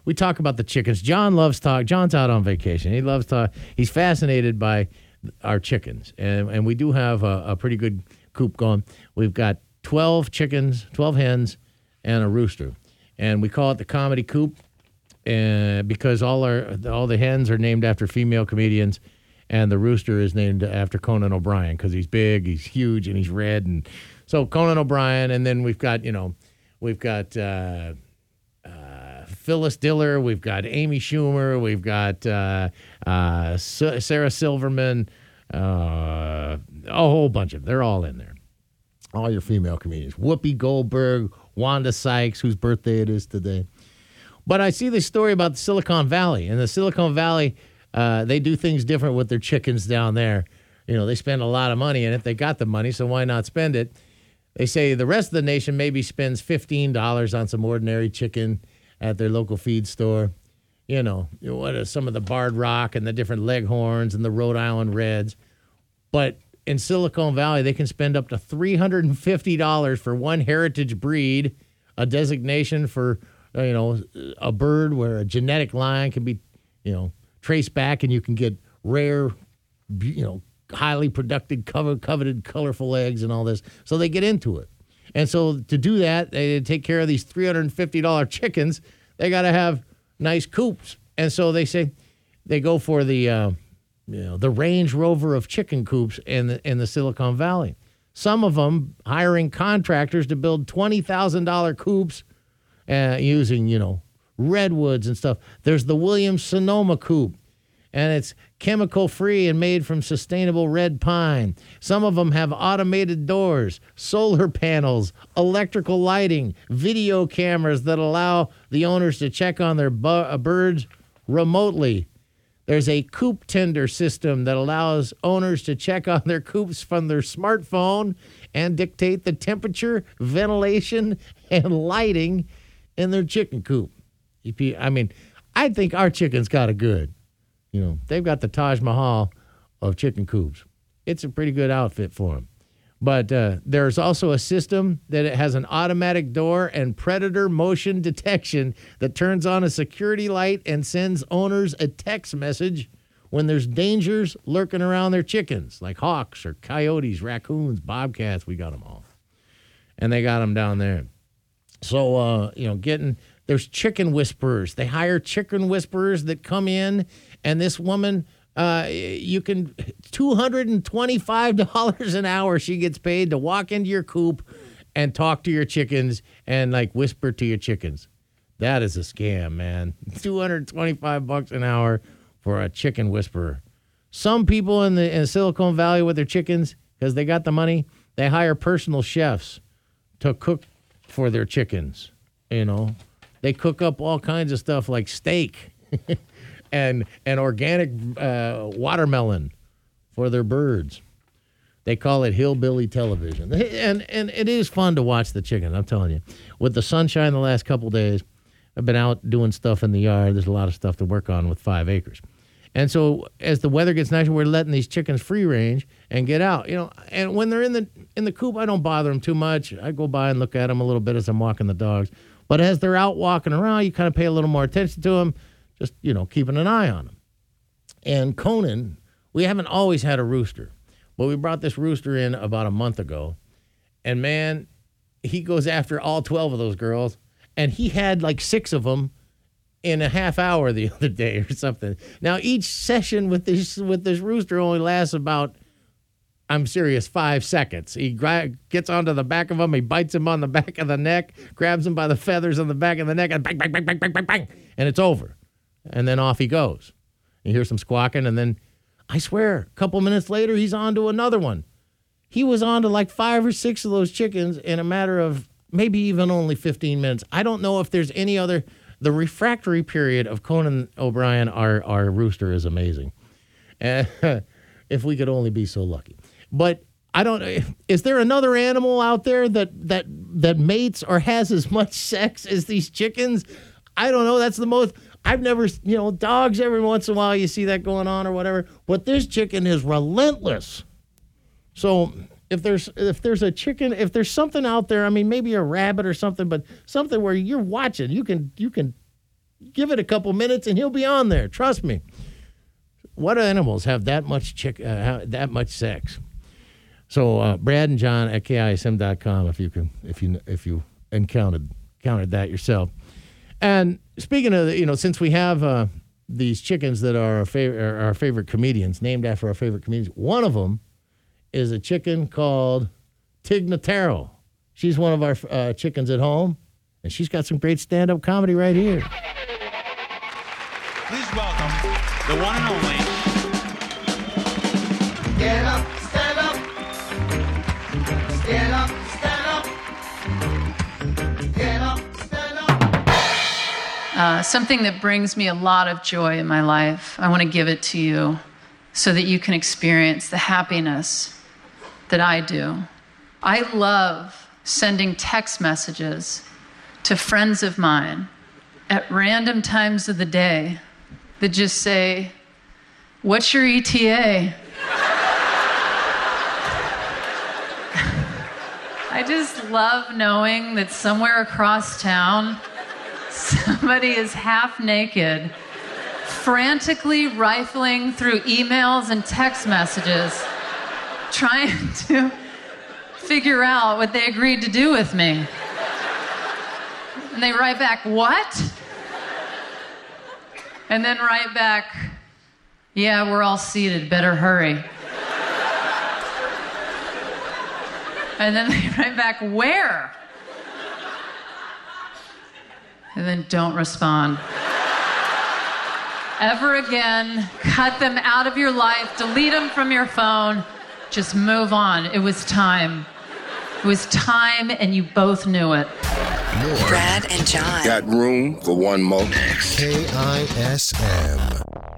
we talk about the chickens. John loves talk. John's out on vacation. He loves talk. He's fascinated by our chickens, and we do have a pretty good coop going. We've got 12 chickens, 12 hens, and a rooster, and we call it the comedy coop, because all the hens are named after female comedians, and the rooster is named after Conan O'Brien because he's big, he's huge, and he's red, and so Conan O'Brien, and then we've got Phyllis Diller, we've got Amy Schumer, we've got Sarah Silverman, a whole bunch of them. They're all in there. All your female comedians. Whoopi Goldberg, Wanda Sykes, whose birthday it is today. But I see this story about the Silicon Valley. In the Silicon Valley, they do things different with their chickens down there. They spend a lot of money in it. They got the money, so why not spend it? They say the rest of the nation maybe spends $15 on some ordinary chicken at their local feed store. What are some of the Barred Rock and the different Leghorns and the Rhode Island Reds. But in Silicon Valley, they can spend up to $350 for one heritage breed, a designation for, a bird where a genetic line can be, traced back and you can get rare, highly productive, coveted, colorful eggs and all this. So they get into it. And so to do that, they take care of these $350 chickens. They got to have nice coops. And so they say they go for the Range Rover of chicken coops in the Silicon Valley. Some of them hiring contractors to build $20,000 coops using, redwoods and stuff. There's the Williams-Sonoma coop, and it's chemical-free and made from sustainable red pine. Some of them have automated doors, solar panels, electrical lighting, video cameras that allow the owners to check on their birds remotely. There's a coop tender system that allows owners to check on their coops from their smartphone and dictate the temperature, ventilation, and lighting in their chicken coop. I think our chickens got it good. They've got the Taj Mahal of chicken coops. It's a pretty good outfit for them. But there's also a system that it has an automatic door and predator motion detection that turns on a security light and sends owners a text message when there's dangers lurking around their chickens, like hawks or coyotes, raccoons, bobcats. We got them all. And they got them down there. So, there's chicken whisperers. They hire chicken whisperers that come in, and this woman, you can $225 an hour she gets paid to walk into your coop and talk to your chickens and whisper to your chickens. That is a scam, man. $225 an hour for a chicken whisperer. Some people in Silicon Valley with their chickens, because they got the money, they hire personal chefs to cook for their chickens. They cook up all kinds of stuff like steak and organic watermelon for their birds. They call it hillbilly television. And it is fun to watch the chicken, I'm telling you. With the sunshine the last couple days, I've been out doing stuff in the yard. There's a lot of stuff to work on with 5 acres. And so as the weather gets nicer, we're letting these chickens free range and get out. And when they're in the coop, I don't bother them too much. I go by and look at them a little bit as I'm walking the dogs. But as they're out walking around, you kind of pay a little more attention to them, just, keeping an eye on them. And Conan, we haven't always had a rooster, but we brought this rooster in about a month ago. And, man, he goes after all 12 of those girls. And he had 6 of them in a half hour the other day or something. Now, each session with this rooster only lasts about, I'm serious, 5 seconds. He gets onto the back of him, he bites him on the back of the neck, grabs him by the feathers on the back of the neck, and bang, bang, bang, bang, bang, bang, bang, and it's over. And then off he goes. You hear some squawking, and then, I swear, a couple minutes later, he's on to another one. He was on to 5 or 6 of those chickens in a matter of maybe even only 15 minutes. I don't know if there's any other. The refractory period of Conan O'Brien, our rooster, is amazing. If we could only be so lucky. But I don't. Is there another animal out there that mates or has as much sex as these chickens? I don't know. That's the most. I've never. Dogs every once in a while you see that going on or whatever. But this chicken is relentless. So if there's a chicken, if there's something out there, maybe a rabbit or something, but something where you're watching, you can Give it a couple minutes and he'll be on there. Trust me. What animals have that much that much sex? So Brad and John at KISM.com if you encountered that yourself. And speaking of, since we have these chickens that are our favorite comedians, named after our favorite comedians, one of them is a chicken called Tig Notaro. She's one of our chickens at home, and she's got some great stand-up comedy right here. Please welcome the one and only. Get up, stand up. Get up, stand up. Get up, stand up. Something that brings me a lot of joy in my life. I want to give it to you so that you can experience the happiness that I do. I love sending text messages to friends of mine at random times of the day that just say, "What's your ETA?" I just love knowing that somewhere across town, somebody is half naked, frantically rifling through emails and text messages, trying to figure out what they agreed to do with me. And they write back, "What?" And then write back, "Yeah, we're all seated, better hurry." And then they write back, "Where?" And then don't respond. Ever again, cut them out of your life, delete them from your phone, just move on. It was time. It was time, and you both knew it. More. Brad and John. Got room for one more? KISM.